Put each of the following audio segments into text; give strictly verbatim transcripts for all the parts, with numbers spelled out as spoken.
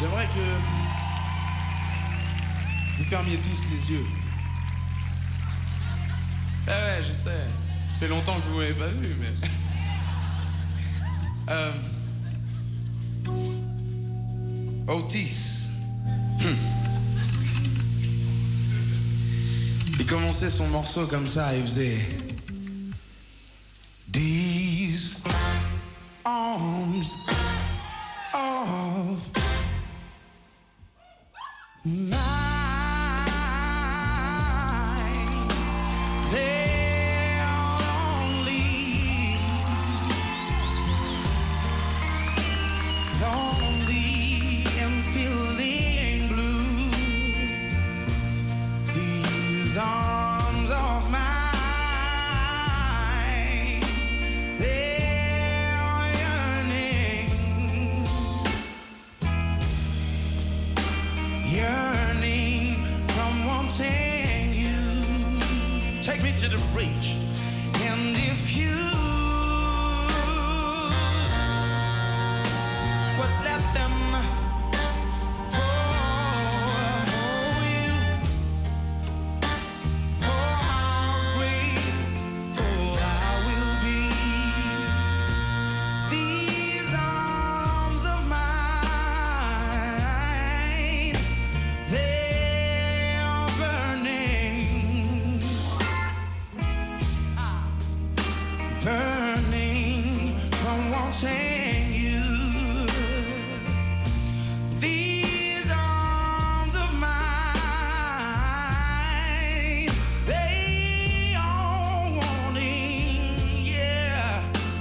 J'aimerais que vous fermiez tous les yeux. Ah ouais, je sais. Ça fait longtemps que vous m'avez pas vu, mais... euh... Otis. Hum. Il commençait son morceau comme ça, il faisait... These arms of mine, they're lonely, lonely and feeling blue. These arms of mine, yearning from wanting you. Take me to the breach. And if you would let them hold you, oh, how grateful I will be. These arms of mine, they are burning, burning from wanting you. These arms of mine, they are wanting, yeah,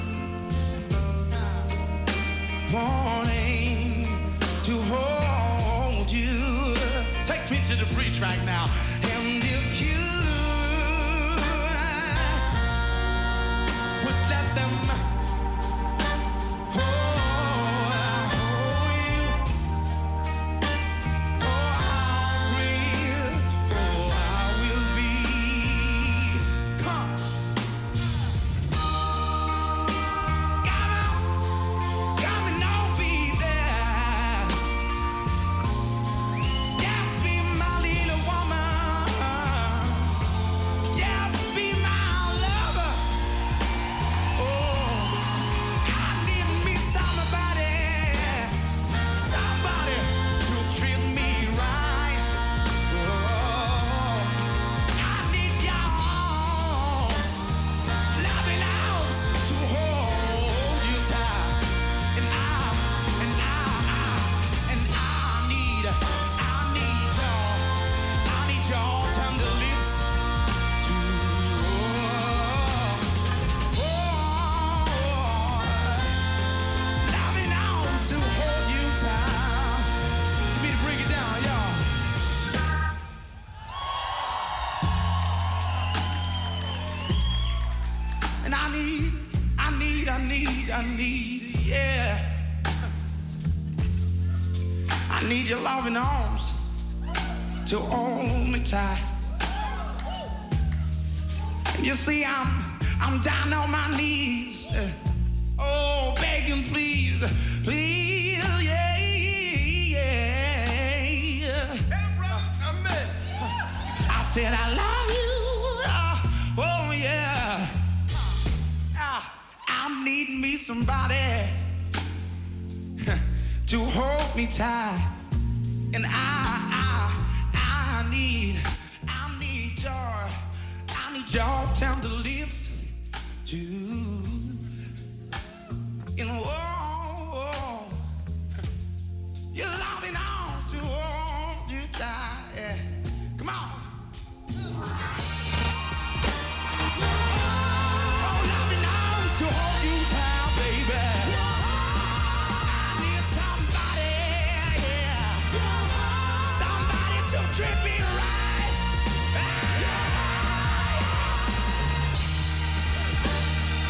wanting to hold you. Take me to the breach right now. And if you would let them hold you, oh, how grateful I will be. Come. Come on, come and I'll be there. Yes, be my little woman. Yes, be my lover. Oh, I need me somebody, somebody to treat me right. Oh, I need your arms, loving arms to hold you tight. And I, and I, I, and I need, I need your, I need your tender lips to, oh, loving arms to hold you tight. Give me to bring it down, y'all. And I need, I need, I need, I need, yeah. I need your loving arms to hold me tight. And you see, I'm, I'm down on my knees. uh, Oh, begging, please, please, yeah, yeah. Hey, brother, I'm in. I said I love you. uh, Oh, yeah. Ah, I need me somebody to hold me tight. And I, I, I need, I need your, I need your tender lips to, you know, oh, oh, your loving arms to hold you tight. Yeah. Come on. Oh, loving arms to hold you tight, baby. I need somebody, yeah, somebody to treat me right. Ah.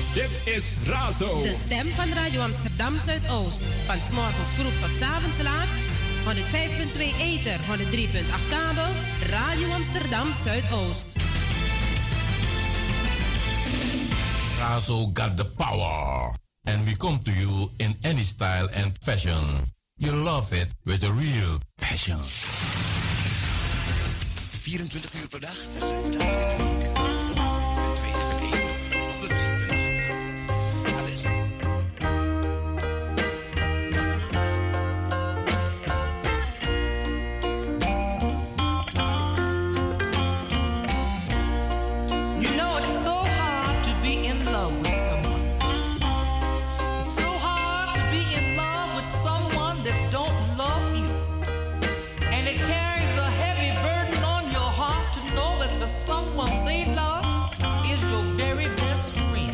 Dit is Razo. De stem van Radio Amsterdam Zuidoost. Van 's morgens vroeg tot 's avonds laat. honderdvijf komma twee ether, honderddrie komma acht kabel. Radio Amsterdam Zuidoost. Razo got the power. And we come to you in any style and fashion. You love it with a real passion. vierentwintig uur per dag, zeven dagen in de week. De tweede van één, honderddrie komma acht. Alles. You know it's so hard to be in love with someone. It's so hard to be in love with someone that don't love you. And it carries a heavy burden on your heart to know that the someone they love is your very best friend.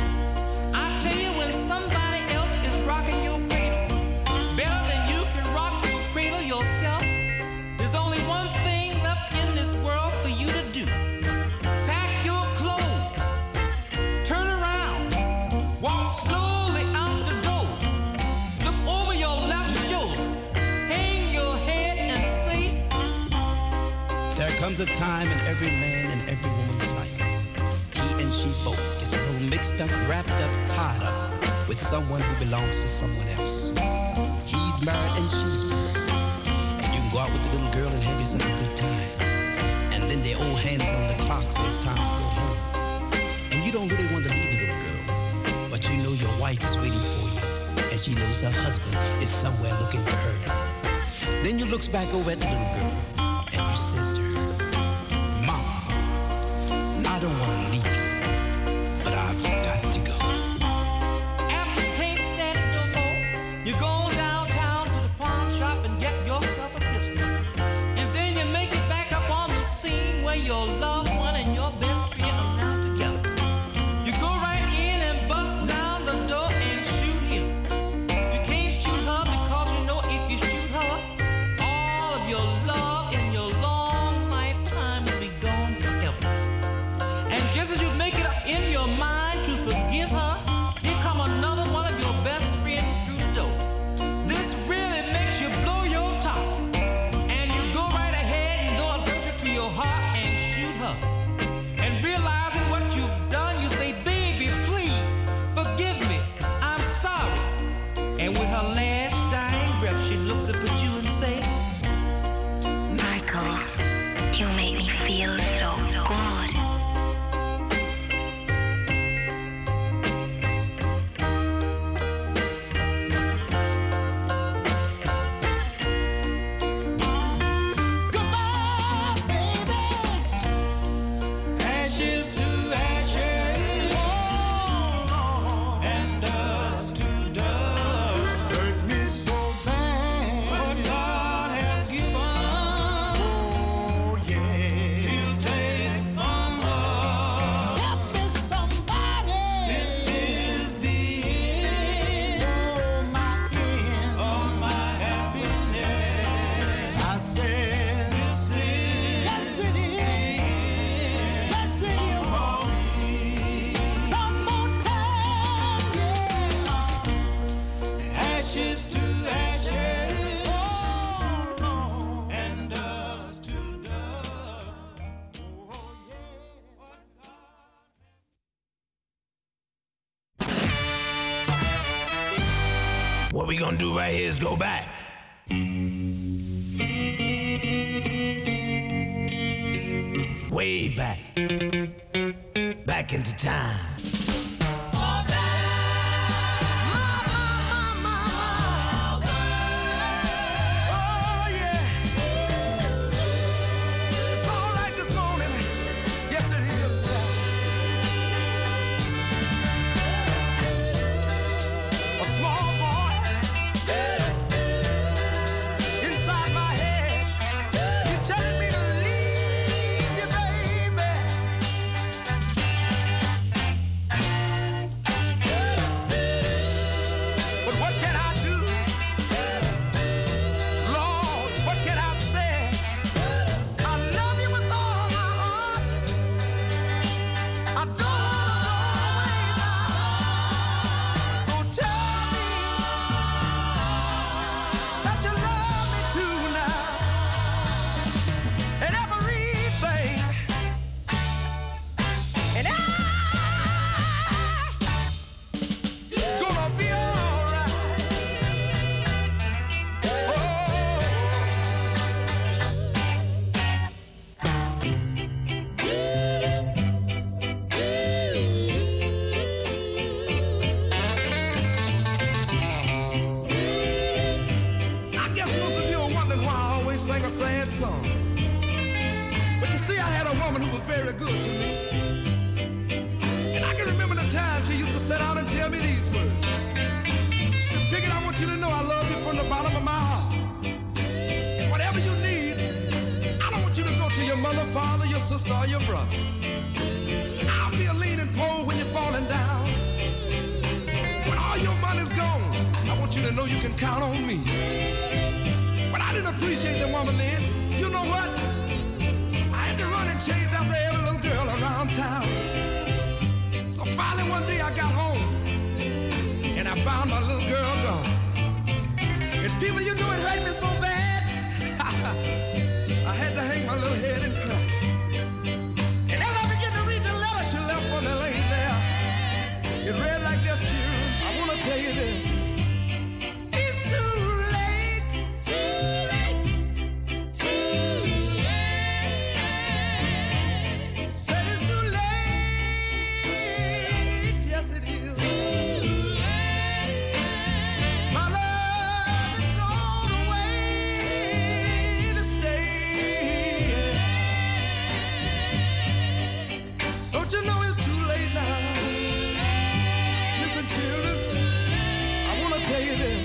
I tell you, when somebody else is rocking your cradle better than you can rock your cradle yourself, there's only one thing left in this world for you to do. Pack your clothes, turn around, walk slowly out the door, look over your left shoulder, hang your head and say, There comes a time in every man and every woman's life. He and she both gets a little mixed up, wrapped up, tied up with someone who belongs to someone else. He's married and she's married. And you can go out with the little girl and have yourself a good time. And then they old hands on the clock say it's time to go home. And you don't really want to leave the little girl, but you know your wife is waiting for you, and she knows her husband is somewhere looking for her. Then you looks back over at the little girl and you says to her, Mama, I don't want to leave you, but I've got to go. after you can't stand it no more, you go downtown to the pawn shop and get yourself a pistol. And then you make it back up on the scene where your loved one and your best friend are now together. You go right in and bust down the door and shoot him. You can't shoot her because you know if you shoot her, all of your love in your long lifetime will be gone forever. And just as you make it up in your mind to forgive her, here come another one of your best friends through the door. This really makes you blow your top. And you go right ahead and though it hurts you to your heart and shoot her. And realizing what you've done, you say, baby, please forgive me. I'm sorry. And with her last dying breath, she looks up at you and say, Michael, you make me feel so good. goodbye, baby. Ashes to ashes, and dust to dust. Hurt me so bad, but God has given. Oh yeah, He'll take from us. Help me, somebody. This is the end. Oh, my end. Oh, my happiness. I said, this is. Yes, it is. Yes, it is for me. One more time, yeah. Ashes to ashes, oh, and dust to dust. Oh, yeah. What we gonna do right here is go back. Way back. Back into time. Oh, yeah. It's all right this morning. Yes, it is, child. A small voice inside my head. You telling me to leave you, baby. really good to me. And I can remember the time she used to sit down and tell me these words. She said, Pickett, I want you to know I love you from the bottom of my heart. And whatever you need, I don't want you to go to your mother, father, your sister, or your brother. I'll be a leaning pole when you're falling down. When all your money's gone, I want you to know you can count on me. But I didn't appreciate the woman then. You know what? I had to run and chase after every little girl around town. So finally one day I got home and I found my little girl gone. And people, you know it hurt me so bad. I had to hang my little head and cry. And as I began to read the letter she left for me laying there, it read like this, children. I want to tell you this. It's too late. Too late. Too late. Said it's too late. Yes, it is. Too late. My love is gone away to stay. Don't you know it's too late now? Listen, children, I want to tell you this.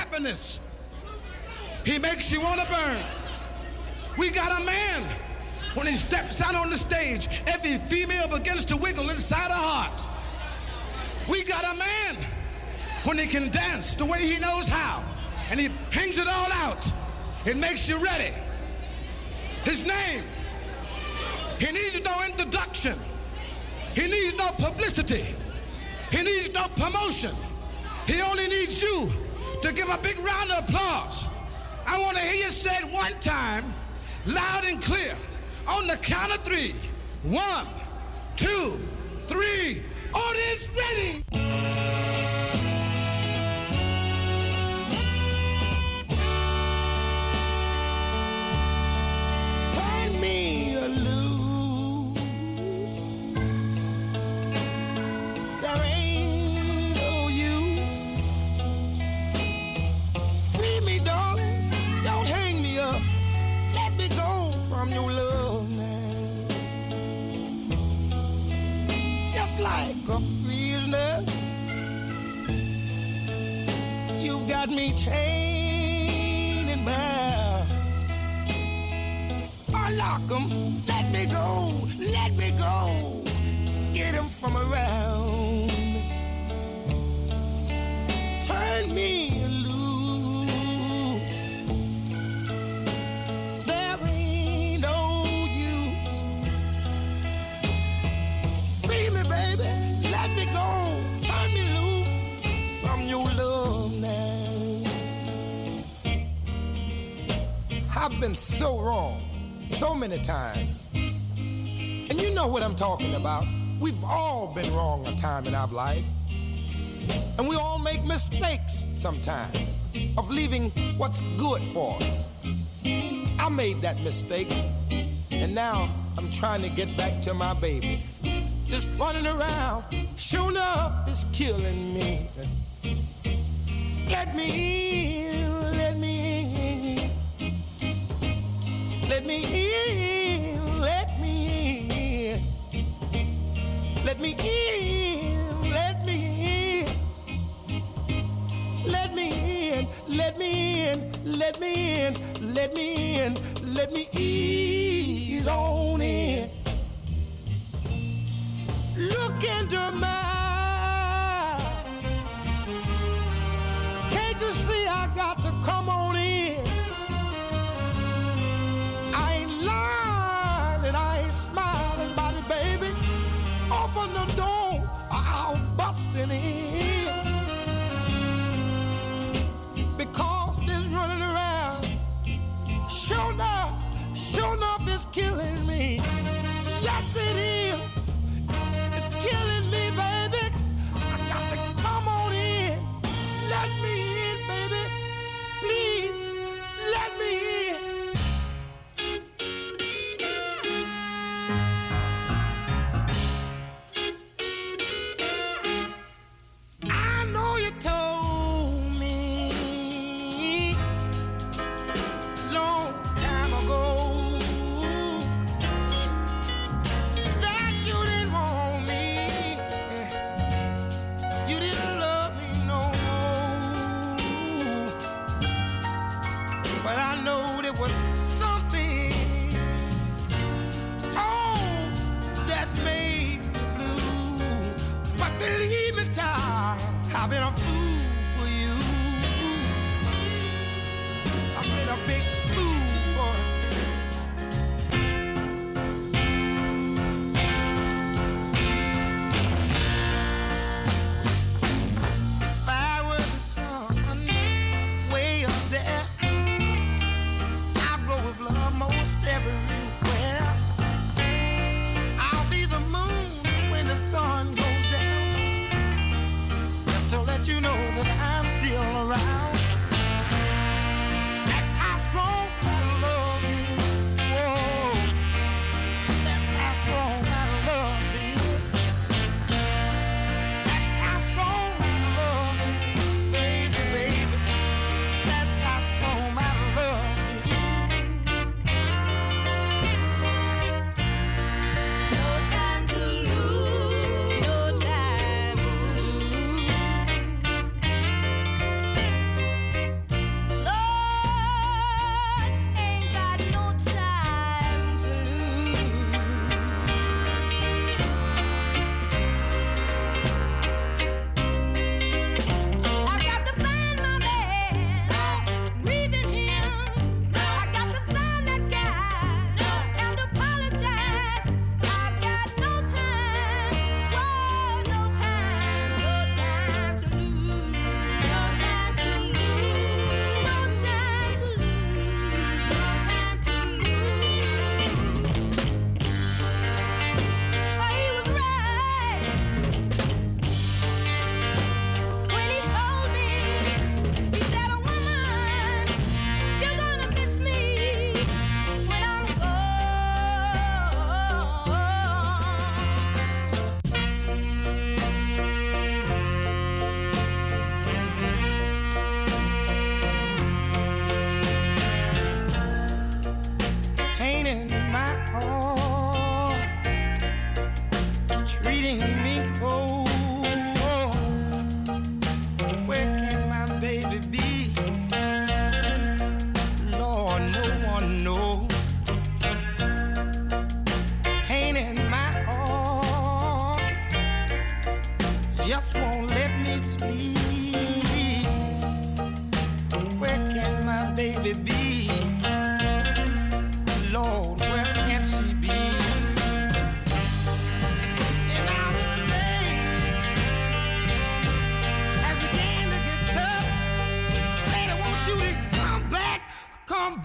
He makes you want to burn. We got a man When he steps out on the stage, every female begins to wiggle inside her heart. We got a man when he can dance the way he knows how, and he hangs it all out. It makes you ready. His name, he needs no introduction. He needs no publicity. He needs no promotion. He only needs you to give a big round of applause. I want to hear you say it one time, loud and clear. On the count of three. One, two, three. Audience ready. Turn me loose. There ain't no use. Free me, darling. Don't hang me up. Let me go from your love now. Just like a prisoner, you've got me chained and bound. Unlock 'em, let me go, let me go. Get 'em from around. Turn me loose. There ain't no use. Free me, baby, let me go. Turn me loose from your love now. I've been so wrong so many times. And you know what I'm talking about. We've all been wrong a time in our life. And we all make mistakes sometimes of leaving what's good for us. I made that mistake, and now I'm trying to get back to my baby. Just running around, sure enough, it's killing me. Let me in, let me in. Let me in, let me in. Let me in, let me in. Let me in, let me in, let me in, let me in, let me ease on in. Look into my eyes. Can't you see I got to come on in? I ain't lying and I ain't smiling about it, baby. Open the door or I'll bust it in. Because this running around, sure enough, sure enough, it's killing me. Yes, it is. It's killing me, baby. I got to come on in. Let me in, baby. Please, let me in. I know you told me long time ago that you didn't want me, you didn't love me no more. But I know there was something, oh, that made me blue. But believe me, child, I've been a fool for you. I've been a big fool for you. If I were the sun way up there, I'd glow with love most everywhere. I'll be the moon when the sun goes down, just to let you know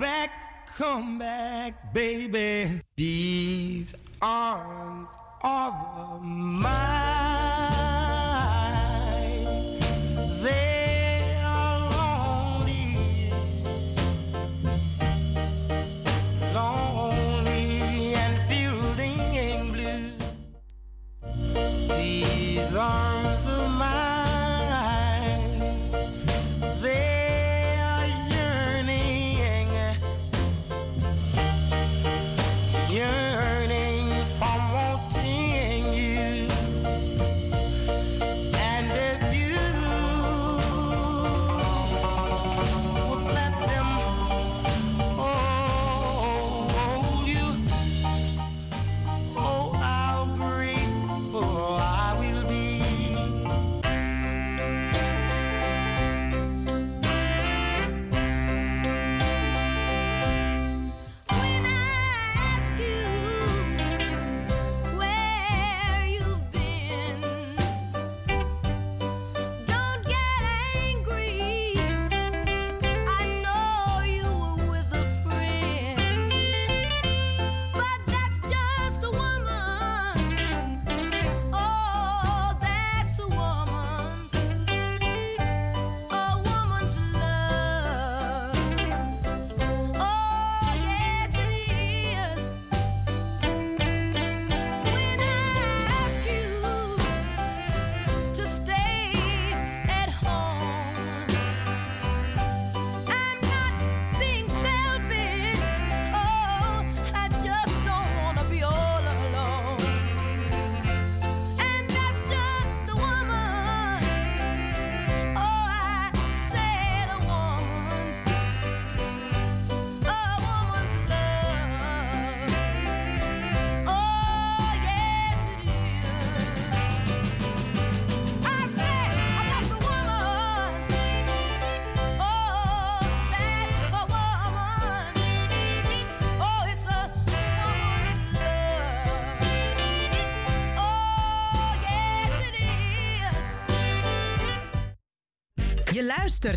back, come back, baby. These arms are mine. They are lonely, lonely and filled blue. These arms of mine. Je luistert